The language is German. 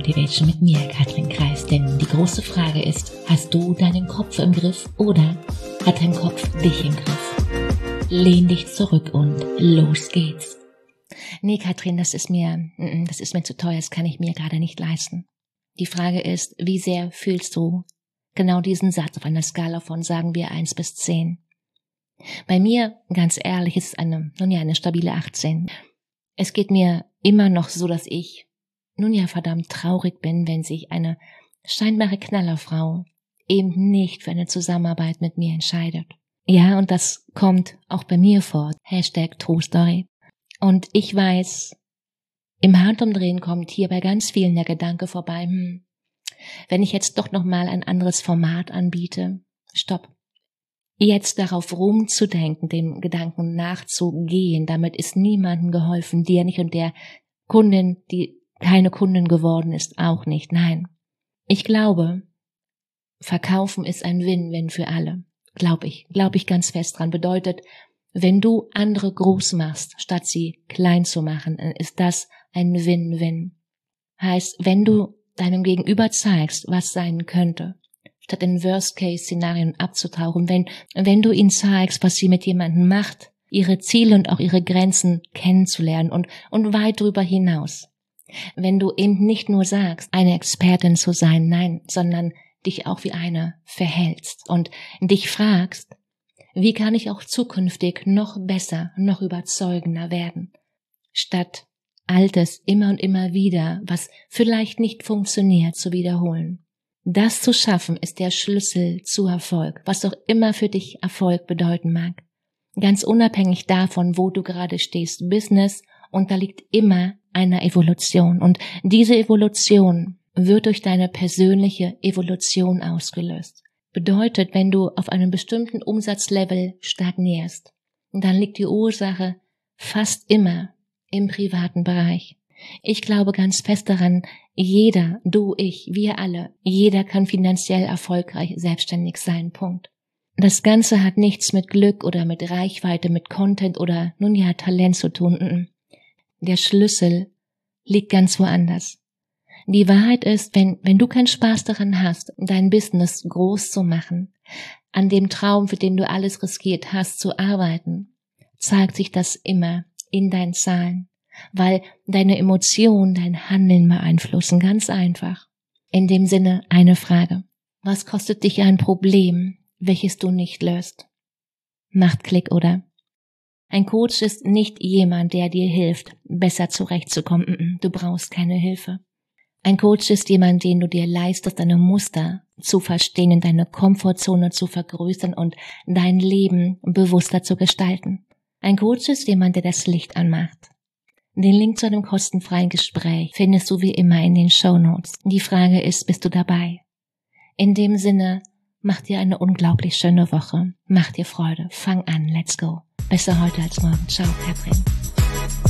Motivation mit mir, Katrin Kreis. Denn die große Frage ist, hast du deinen Kopf im Griff oder hat dein Kopf dich im Griff? Lehn dich zurück und los geht's. Nee, Katrin, das ist mir zu teuer, das kann ich mir gerade nicht leisten. Die Frage ist, wie sehr fühlst du genau diesen Satz auf einer Skala von, sagen wir, 1 bis 10? Bei mir, ganz ehrlich, ist es eine stabile 18. Es geht mir immer noch so, dass ich, verdammt traurig bin, wenn sich eine scheinbare Knallerfrau eben nicht für eine Zusammenarbeit mit mir entscheidet. Ja, und das kommt auch bei mir vor. #TrueStory. Und ich weiß, im Handumdrehen kommt hier bei ganz vielen der Gedanke vorbei, wenn ich jetzt doch nochmal ein anderes Format anbiete, stopp. Jetzt darauf rumzudenken, dem Gedanken nachzugehen, damit ist niemandem geholfen, dir nicht und der Kundin, die keine Kundin geworden ist, auch nicht. Nein, ich glaube, Verkaufen ist ein Win-Win für alle. Glaube ich ganz fest dran. Bedeutet, wenn du andere groß machst, statt sie klein zu machen, ist das ein Win-Win. Heißt, wenn du deinem Gegenüber zeigst, was sein könnte, statt in Worst-Case-Szenarien abzutauchen, wenn du ihnen zeigst, was sie mit jemandem macht, ihre Ziele und auch ihre Grenzen kennenzulernen und weit darüber hinaus. Wenn du eben nicht nur sagst, eine Expertin zu sein, nein, sondern dich auch wie eine verhältst und dich fragst, wie kann ich auch zukünftig noch besser, noch überzeugender werden, statt Altes immer und immer wieder, was vielleicht nicht funktioniert, zu wiederholen. Das zu schaffen ist der Schlüssel zu Erfolg, was auch immer für dich Erfolg bedeuten mag. Ganz unabhängig davon, wo du gerade stehst, Business unterliegt immer einer Evolution und diese Evolution wird durch deine persönliche Evolution ausgelöst. Bedeutet, wenn du auf einem bestimmten Umsatzlevel stagnierst, dann liegt die Ursache fast immer im privaten Bereich. Ich glaube ganz fest daran, jeder, du, ich, wir alle, jeder kann finanziell erfolgreich selbstständig sein, Punkt. Das Ganze hat nichts mit Glück oder mit Reichweite, mit Content oder Talent zu tun. Der Schlüssel liegt ganz woanders. Die Wahrheit ist, wenn du keinen Spaß daran hast, dein Business groß zu machen, an dem Traum, für den du alles riskiert hast, zu arbeiten, zeigt sich das immer in deinen Zahlen, weil deine Emotionen dein Handeln beeinflussen, ganz einfach. In dem Sinne eine Frage: Was kostet dich ein Problem, welches du nicht löst? Macht Klick, oder? Ein Coach ist nicht jemand, der dir hilft, besser zurechtzukommen. Du brauchst keine Hilfe. Ein Coach ist jemand, den du dir leistest, deine Muster zu verstehen, in deine Komfortzone zu vergrößern und dein Leben bewusster zu gestalten. Ein Coach ist jemand, der das Licht anmacht. Den Link zu einem kostenfreien Gespräch findest du wie immer in den Shownotes. Die Frage ist, bist du dabei? In dem Sinne, mach dir eine unglaublich schöne Woche. Mach dir Freude. Fang an. Let's go. Besser heute als morgen. Ciao, Katrin.